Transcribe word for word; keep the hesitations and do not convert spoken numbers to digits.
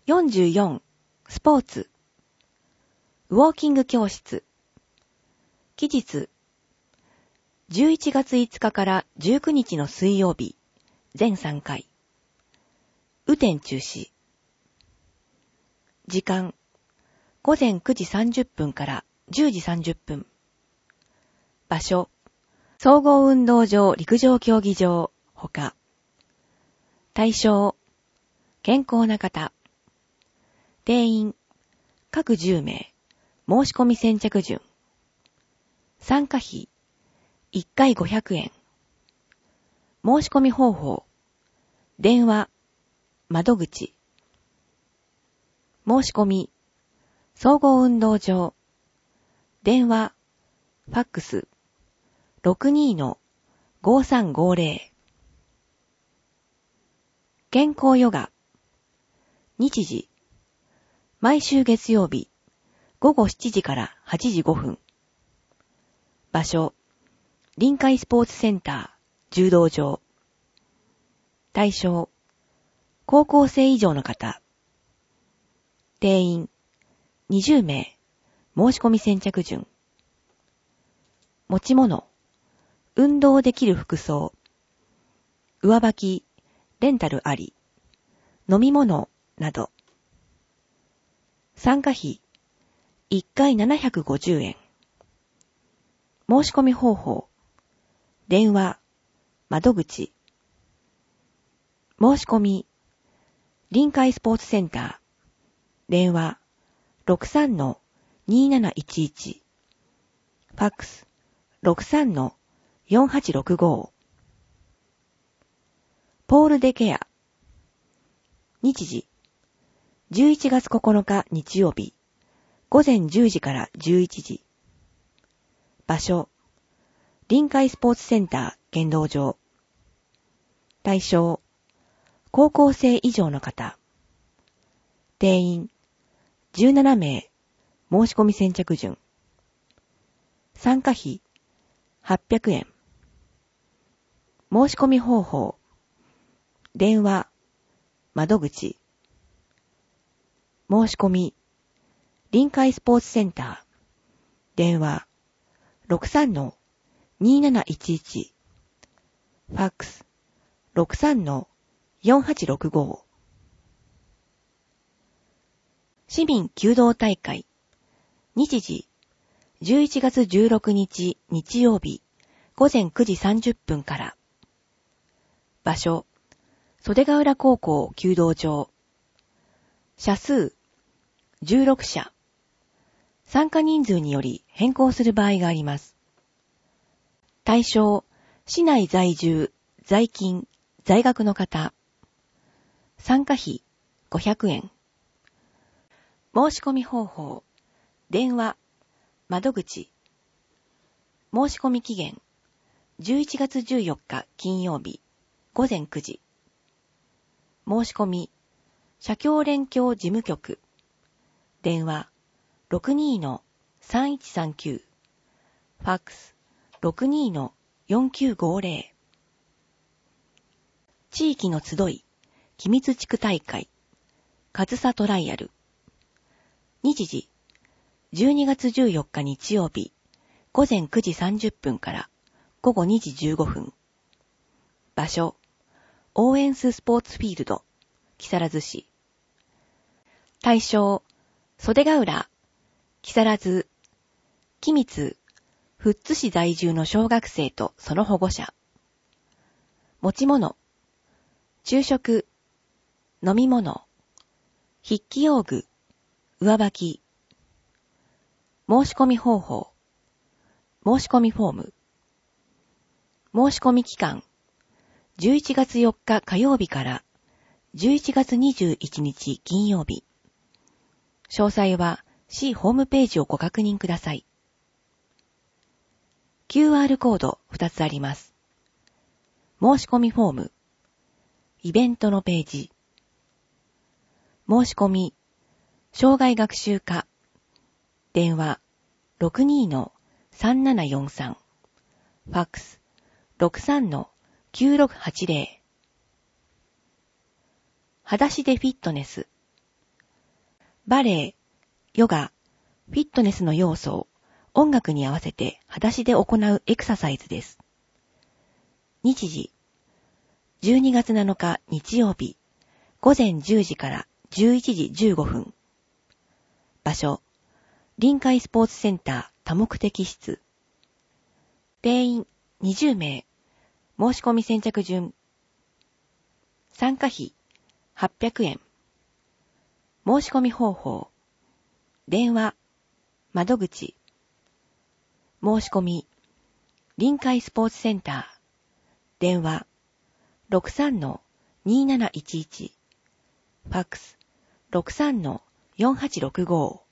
よんじゅうよん、スポーツ。ウォーキング教室。期日。じゅういちがついつかからじゅうくにちの水曜日、全さんかい。雨天中止。時間。ごぜんくじさんじゅっぷんからじゅうじさんじゅっぷん。場所。総合運動場陸上競技場、ほか。対象。健康な方。定員。各じゅうめい。申し込み先着順。参加費。いっかいごひゃくえん。申し込み方法。電話。窓口。申し込み。総合運動場。電話。ファックス。ろくにーのごさんごぜろ。健康ヨガ。日時。毎週月曜日、ごごしちじからはちじごふん。場所。臨海スポーツセンター、柔道場。対象。高校生以上の方。定員。にじゅうめい。申し込み先着順。持ち物。運動できる服装。上履き、レンタルあり。飲み物、など。参加費。いっかいななひゃくごじゅうえん。申し込み方法。電話、窓口。申し込み。臨海スポーツセンター。電話、ろくさんのにーなないちいち。ファックス、ろくさんのよんはちろくご。ポールデケア。日時。じゅういちがつここのか日曜日。ごぜんじゅうじからじゅういちじ。場所。臨海スポーツセンター剣道場。対象。高校生以上の方。定員。じゅうななめい。申し込み先着順。参加費。はっぴゃくえん。申し込み方法。電話。窓口。申し込み。臨海スポーツセンター。電話。ろくさんのにーなないちいち。ファックス。ろくさんのよんはちろくご。市民弓道大会。日時。じゅういちがつじゅうろくにち日曜日。ごぜんくじさんじゅっぷんから。場所。袖ヶ浦高校弓道場。社数。じゅうろくしゃ。参加人数により変更する場合があります。対象。市内在住、在勤、在学の方。参加費。ごひゃくえん。申し込み方法。電話。窓口。申し込み期限。じゅういちがつじゅうよっか金曜日。ごぜんくじ。申し込み。社協連協事務局。電話。ろくにーのさんいちさんきゅう。ファックス。ろくにーのよんきゅうごぜろ。地域の集い。君津地区大会。上総トライアル。日時。じゅうにがつじゅうよっか日曜日。ごぜんくじさんじゅっぷんからごごにじじゅうごふん。場所。オーエンススポーツフィールド。木更津市。対象。袖ヶ浦。木更津。君津。富津市在住の小学生とその保護者。持ち物。昼食。飲み物。筆記用具。上履き。申し込み方法。申し込みフォーム。申し込み期間。じゅういちがつよっか火曜日からじゅういちがつにじゅういちにち金曜日。詳細は市ホームページをご確認ください。キューアール コードふたつあります。申し込みフォーム。イベントのページ。申し込み。障害学習課。電話。ろくにーのさんななよんさん。ファックス。ろくさんのきゅうろくはちぜろ。裸足でフィットネス。 バレエ、ヨガ、フィットネスの要素を音楽に合わせて裸足で行うエクササイズです。日時、じゅうにがつなのか日曜日、ごぜんじゅうじからじゅういちじじゅうごふん。場所、臨海スポーツセンター多目的室。定員にじゅうめい。申し込み先着順。参加費はっぴゃくえん。申し込み方法。電話、窓口。申し込み、臨海スポーツセンター。電話、ろくさんのにーなないちいち。ファックス、ろくさんのよんはちろくご。